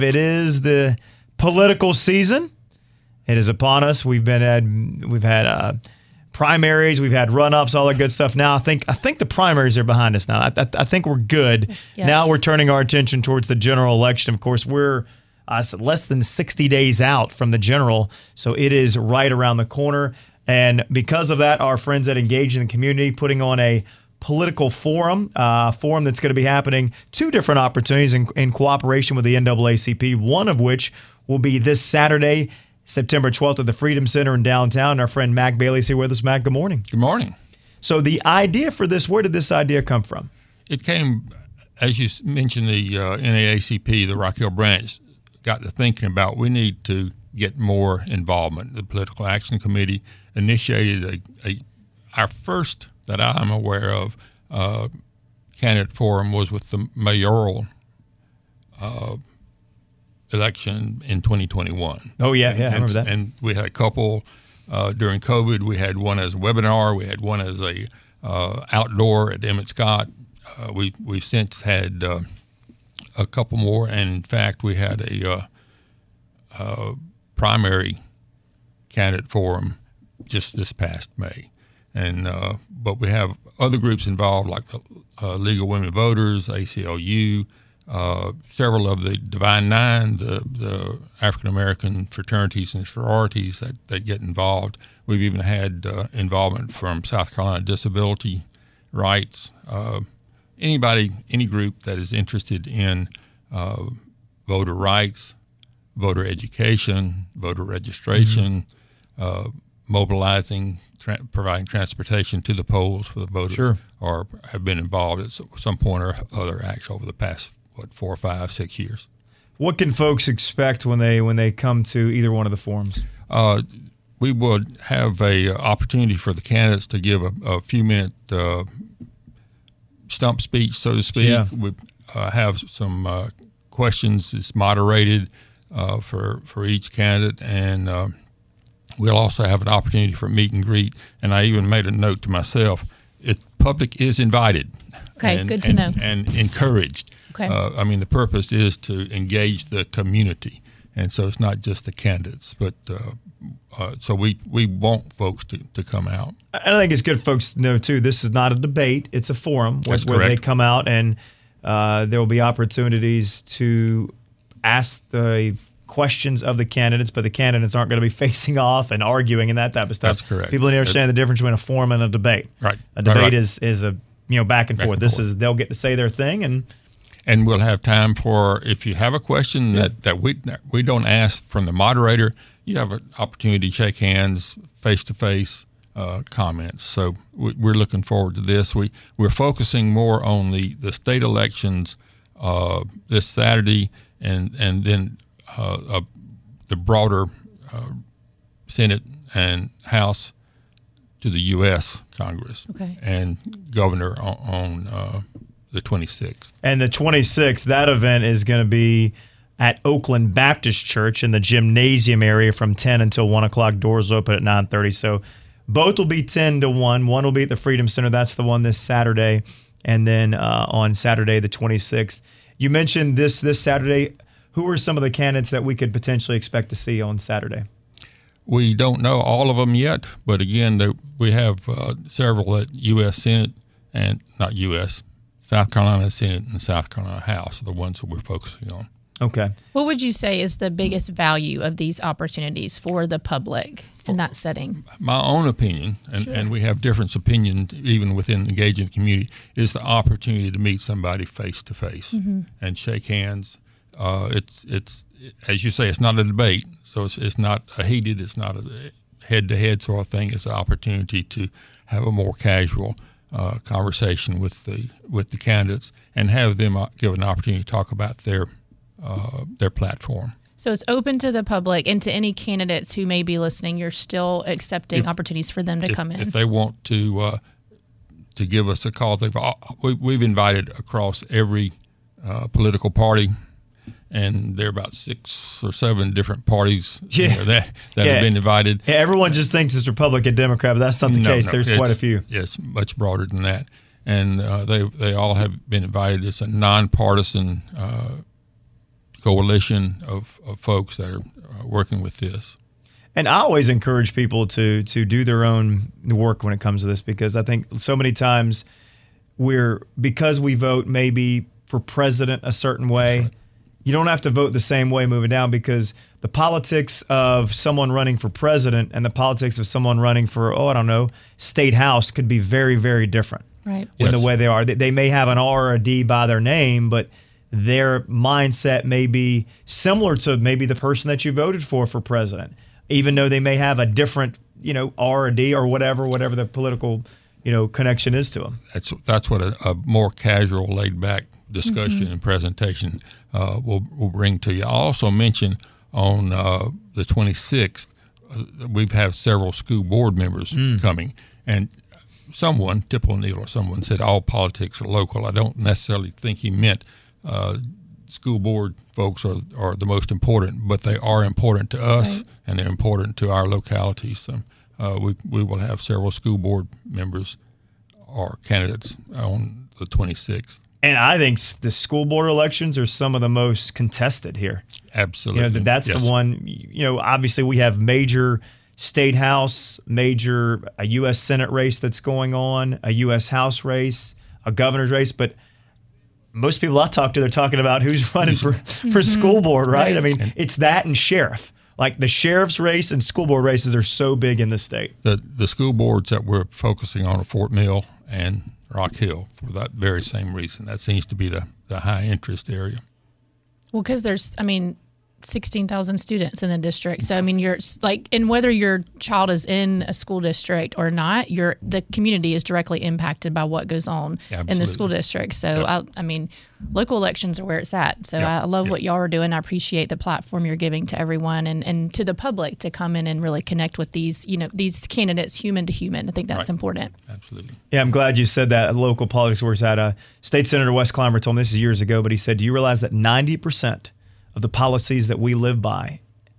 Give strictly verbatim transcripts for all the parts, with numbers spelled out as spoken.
It is the political season. It is upon us. We've been had we've had uh, primaries, we've had runoffs, all that good stuff. Now I think I think the primaries are behind us now. I, I, I think we're good. Yes. Now we're turning our attention towards the general election. Of course, we're uh, less than sixty days out from the general, so it is right around the corner. And because of that, our friends at Engage in the Community putting on a political forum, uh, forum that's going to be happening, two different opportunities in, in cooperation with the N double A C P, one of which will be this Saturday, September twelfth at the Freedom Center in downtown. Our friend Mac Bailey's here with us. Mac, good morning. Good morning. So the idea for this, where did this idea come from? It came, as you mentioned, the uh, N double A C P, the Rock Hill branch, got to thinking about we need to get more involvement. The Political Action Committee initiated a, a our first that I'm aware of, uh, candidate forum was with the mayoral uh, election in twenty twenty-one. Oh, yeah, yeah, I and, remember that. And we had a couple uh, during COVID. We had one as a webinar. We had one as a uh, outdoor at Emmett Scott. Uh, we, we've since had uh, a couple more, and in fact, we had a uh, uh, primary candidate forum just this past May. And uh, but we have other groups involved, like the uh, League of Women Voters, A C L U, uh, several of the Divine Nine, the, the African American fraternities and sororities that, that get involved. We've even had uh, involvement from South Carolina Disability Rights. Uh, anybody, any group that is interested in uh, voter rights, voter education, voter registration, mm-hmm. uh, mobilizing, tra- providing transportation to the polls for the voters, sure. or have been involved at some point or other actually over the past, what, four, five, six years. What can folks expect when they when they come to either one of the forums? Uh, we would have a uh, opportunity for the candidates to give a, a few minute uh, stump speech, so to speak. Yeah. We uh, have some uh, questions. It's moderated uh, for for each candidate, and uh, we'll also have an opportunity for meet and greet, and I even made a note to myself, it public is invited. Okay, and, good to and, know. And encouraged. Okay. Uh, I mean, the purpose is to engage the community, and so it's not just the candidates, but uh, uh, so we, we want folks to, to come out. I think it's good folks to know, too, this is not a debate. It's a forum where, That's where they correct. come out, and uh, there will be opportunities to ask the questions of the candidates, but the candidates aren't going to be facing off and arguing and that type of stuff. That's correct. People need to understand the difference between a forum and a debate. Right. A debate right, right. is is a you know back and Back forth. and this forth. is they'll get to say their thing, and And we'll have time for, if you have a question Yeah. that, that we we don't ask from the moderator, you have an opportunity to shake hands, face-to-face uh, comments. So we, we're looking forward to this. We, we're focusing more on the, the state elections uh, this Saturday, and, and then uh, uh, the broader uh, Senate and House to the U S Congress Okay. and governor on, on uh, the twenty-sixth. and the twenty-sixth, that event is going to be at Oakland Baptist Church in the gymnasium area from ten until one o'clock. Doors open at nine thirty. So both will be ten to one. One will be at the Freedom Center. That's the one this Saturday. And then uh, on Saturday, the twenty-sixth. You mentioned this this Saturday. Who are some of the candidates that we could potentially expect to see on Saturday? We don't know all of them yet, but again, there, we have uh, several at U S Senate and not U S South Carolina Senate and South Carolina House are the ones that we're focusing on. Okay. What would you say is the biggest value of these opportunities for the public in that setting? My own opinion, and, Sure. and we have different opinions even within engaging the community, is the opportunity to meet somebody face to face and shake hands. Uh, it's it's as you say, it's not a debate, so it's it's not a heated, it's not a head to head sort of thing. It's an opportunity to have a more casual uh, conversation with the with the candidates and have them uh, give an opportunity to talk about their uh, their platform. So it's open to the public and to any candidates who may be listening. You're still accepting If- opportunities for them to if, come in. if they want to uh, to give us a call, they've all, we, we've invited across every uh, political party, and there are about six or seven different parties you Yeah. know, that that Yeah. have been invited. Yeah, everyone just thinks it's Republican, Democrat, but that's not the No, case. no, There's it's- quite a few. Yes, much broader than that, and uh, they they all have been invited. It's a nonpartisan uh, coalition of, of folks that are uh, working with this. And I always encourage people to to do their own work when it comes to this, because I think so many times we're, because we vote maybe for president a certain way, right. You don't have to vote the same way moving down, because the politics of someone running for president and the politics of someone running for, oh, I don't know, state house could be very, very different. Right. In Yes. the way they are. They, they may have an R or a D by their name, but their mindset may be similar to maybe the person that you voted for for president, even though they may have a different, you know, R or D or whatever, whatever the political, you know, connection is to them. That's that's what a, a more casual, laid-back discussion Mm-hmm. and presentation uh, will will bring to you. I'll also mention on uh, the twenty-sixth, uh, we have several school board members Mm. coming, and someone, Tip O'Neill or someone, said all politics are local. I don't necessarily think he meant uh, school board folks are, are the most important, but they are important to us, Right. and they're important to our localities. So uh, we we will have several school board members or candidates on the twenty-sixth. And I think s- the school board elections are some of the most contested here. Absolutely. You know, that's Yes. the one, you know, obviously we have major state house, major a U S Senate race that's going on, a U S House race, a governor's race, but most people I talk to, they're talking about who's running for, for school board, right? Right. I mean, it's that and sheriff. Like the sheriff's race and school board races are so big in the state. The the school boards that we're focusing on are Fort Mill and Rock Hill for that very same reason. That seems to be the, the high interest area. Well, because there's, I mean, sixteen thousand students in the district. So, I mean, you're like, and whether your child is in a school district or not, your the community is directly impacted by what goes on in the Absolutely. school district. So, Yes. I, I mean, local elections are where it's at. So, Yeah. I love Yeah. what y'all are doing. I appreciate the platform you're giving to everyone and, and to the public to come in and really connect with these, you know, these candidates human to human. I think that's Right. important. Absolutely. Yeah, I'm glad you said that. Local politics where it's at. Uh, State Senator Wes Clymer told me this is years ago, but he said, do you realize that ninety percent of the policies that we live by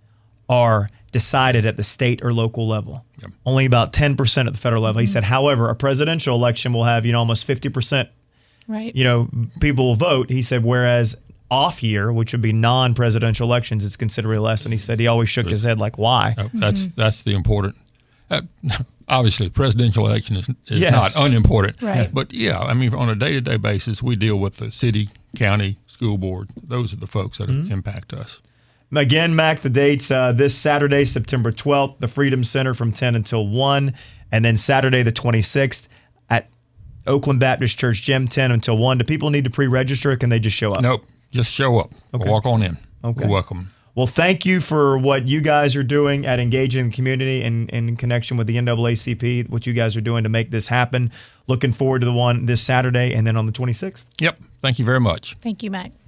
are decided at the state or local level? Yep. Only about ten percent at the federal level. He said, however, a presidential election will have, you know, almost fifty percent, Right. you know, people will vote. He said, whereas off year, which would be non-presidential elections, it's considerably less. And he said he always shook his head like, why? Uh, That's that's the important. Uh, obviously, presidential election is, is Yes. not unimportant. Right. But yeah, I mean, on a day-to-day basis, we deal with the city, county, school board. Those are the folks that impact us. Again, Mac, the dates uh, this Saturday, September twelfth, the Freedom Center from ten until one, and then Saturday the twenty-sixth at Oakland Baptist Church Gym, ten until one. Do people need to pre-register or can they just show up? Nope, just show up. Walk on in. Okay. We're welcome. Well, thank you for what you guys are doing at engaging the community and in connection with the N double A C P, what you guys are doing to make this happen. Looking forward to the one this Saturday and then on the twenty-sixth. Yep. Thank you very much. Thank you, Mac.